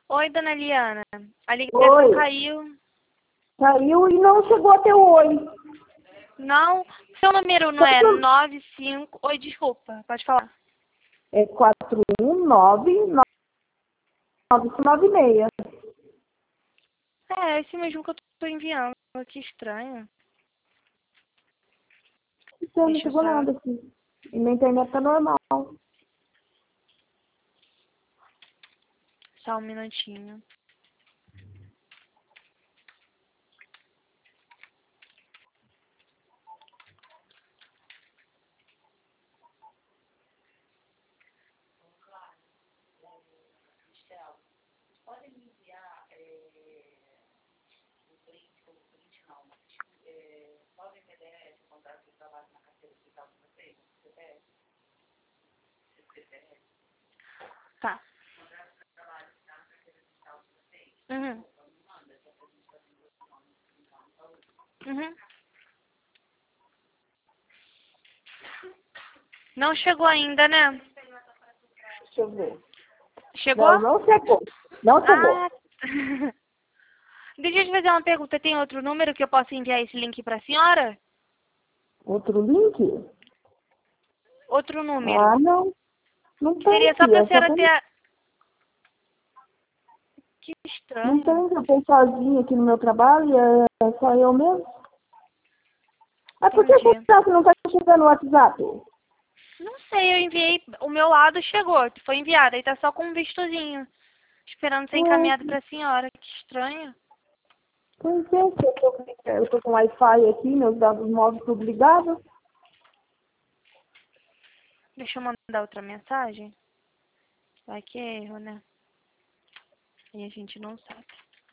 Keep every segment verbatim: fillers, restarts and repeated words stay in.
Oi, dona Eliana. A ligação Oi. caiu. Caiu e não chegou até o oi. Não? Seu número não é nove cinco... Oi, desculpa. Pode falar. É quatro um nove nove nove seis. É, esse mesmo que eu tô enviando. Que estranho. Não Deixa eu chegou só... nada aqui. E na internet tá normal. Só um minutinho. Tá. Uhum. Uhum. Não chegou ainda, né? Deixa eu ver. Chegou? Não, não chegou. Não chegou. Ah. Deixa eu te fazer uma pergunta. Tem outro número que eu possa enviar esse link pra senhora? Outro link? Outro número. Ah, não. Não tem Seria só aqui. pra É só senhora ter tem... a... Que Não estranho. tem. Eu tô sozinha aqui no meu trabalho e é só eu mesmo. Mas por que Entendi. você não tá chegando no WhatsApp? Não sei, eu enviei... O meu lado chegou. Foi enviado. Aí tá só com um vistozinho. Esperando ser Ué, encaminhado pra senhora. Que estranho. pois é, eu tô, eu tô com Wi-Fi aqui, meus dados móveis tudo ligados. Deixa eu mandar outra mensagem. Vai que é erro, né? E a gente não sabe.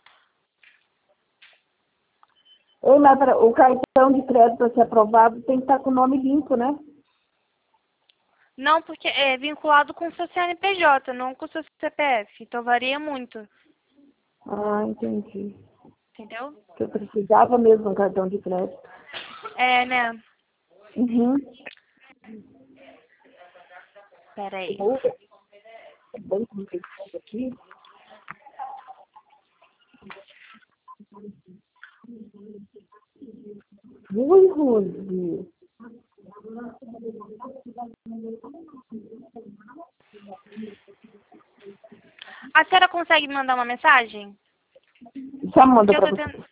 Ei, mas pra- o cartão de crédito para ser aprovado tem que estar com o nome limpo, né? Não, porque é vinculado com o seu C N P J, não com o seu C P F. Então varia muito. Ah, entendi. Entendeu? Que eu precisava mesmo de um cartão de crédito. É, né? Uhum. Pera aí. É bem complicado aqui. Ui, Rose. A senhora consegue me mandar uma mensagem? Já manda Porque eu para tô você. tendo...